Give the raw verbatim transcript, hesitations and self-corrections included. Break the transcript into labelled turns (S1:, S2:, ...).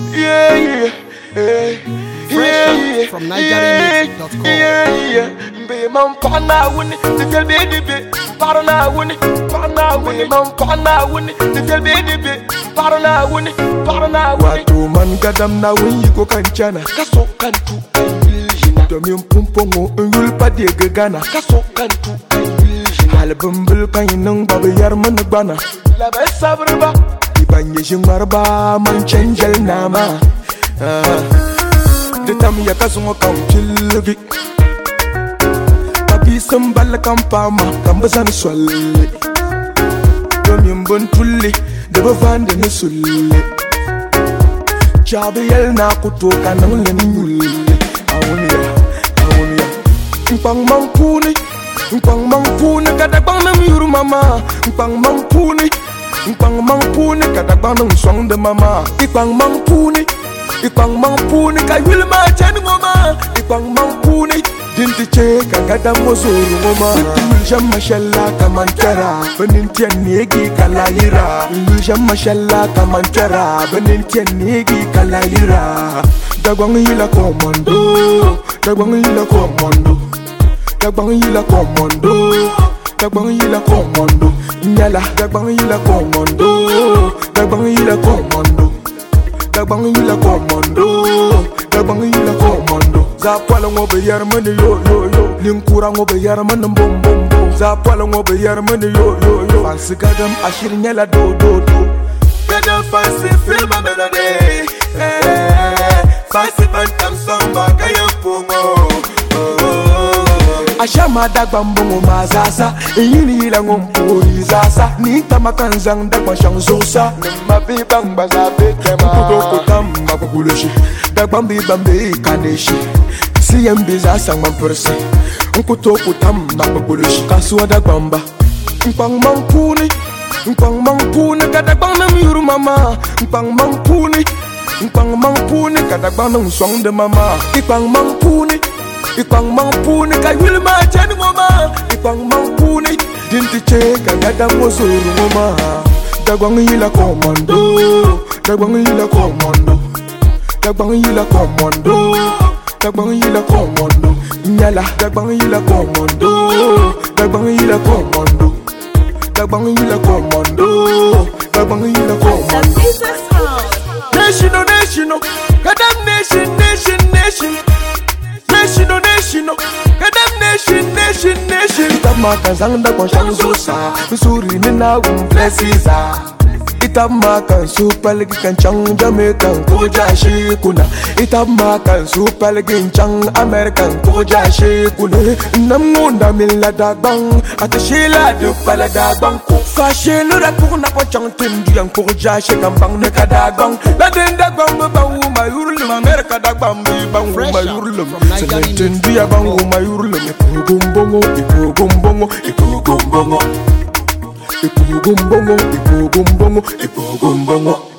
S1: Yeah, yeah, yeah.
S2: Fresh from Nigeria Mix dot com.
S1: Yeah, yeah. Be man pana wuni, the feel baby be. Parana wuni, parana wuni, man pana wuni, the feel baby be. Parana wuni, parana wuni. Watu man gadam na wuni ko kanchana. Kaso kantu kanjina. Domi mpumpongo ngul padi gegana. Kaso kantu kanjina. Hal bumbul kanyin babu yar man bana. La ba sabrba. Ibanye jingmarba man chanjel nama. The time ya kazungo kam chilgi. Papi sambal kampama kambazan swalli. Domi mbon tulli deba vande ne sulli. Chabe yel na kutoka na ngule ni nyulli. Awunya, awunya. Mpang mangpuni, mpang mangpuni kada bang na miuru mama. Mpang mangpuni, mpang mangpuni kada bang na mswang de mama. Ipang mangpuni. Ipang mangpuni kayul ma chen ngoma. Ipang mangpuni dinti che kagada mozuru ngoma. Ilusha mashallah kamantara benintien negi kalayira. Ilusha mashallah kamantara benintien negi kalayira. Dagwang hila komando, dagwang hila komando, dagwang hila komando, dagwang hila komando. Nyala dagwang hila komando, dagwang hila komando. Dagbang hila komando, dagbang hila komando. Zapala ngobe yar mani yo yo yo. Linkura ngobe yar mani bom bom bom. Zapala ngobe yar mani yo yo yo. Fancy gadam ashir nyala do do do. Gadam fancy film a melody. Fancy bantam samba kaya pungo. Ashama dagbang bongo mazasa. Iyini hila ngompuri zasa. Ni tamakanzang dagbang shang zosa. Mabi bang baza bekema. Kuko tamba kukuleshi. Dagbang bi bambe kaneshi. Siyem biza sang mampersi. Nkuto kutamba kukuleshi. Kasua dagbamba. Mpang mangpuni. Mpang mangpuni kadagbang na miuru mama. Mpang mangpuni. Mpang mangpuni kadagbang na mswang de mama. Ipang mangpuni. Ipang mangpuni kayul ma chen ngoma. Ipang mangpuni dinti che kagada mozuru ngoma. Dagwang hila komando, dagwang hila komando, dagwang hila komando, dagwang hila komando. Nyala dagwang hila komando, dagwang hila komando, dagwang hila komando, dagwang hila komando. Nation oh nation oh, kadam nation nation nation. Nation oh nation oh, kadam nation nation nation. Itamaka zanga kwa shangzusa, misuri nina umplesiza. Itamaka super legi kanchang Jamaican koja shikuna. Itamaka super legi chang American koja shikuna. Namunda mila dagbang, atashila du pala dagbang. Fashe lura kuna kwa chang tindu yang koja shikambang neka dagbang. Laden dagbang bang umayurlum America dagbang bang umayurlum. Senetin dia bang umayurlum. Ipu gumbongo, ipu gumbongo, ipu gumbongo. Ipu gumbongo, ipu gumbongo, ipu gumbongo.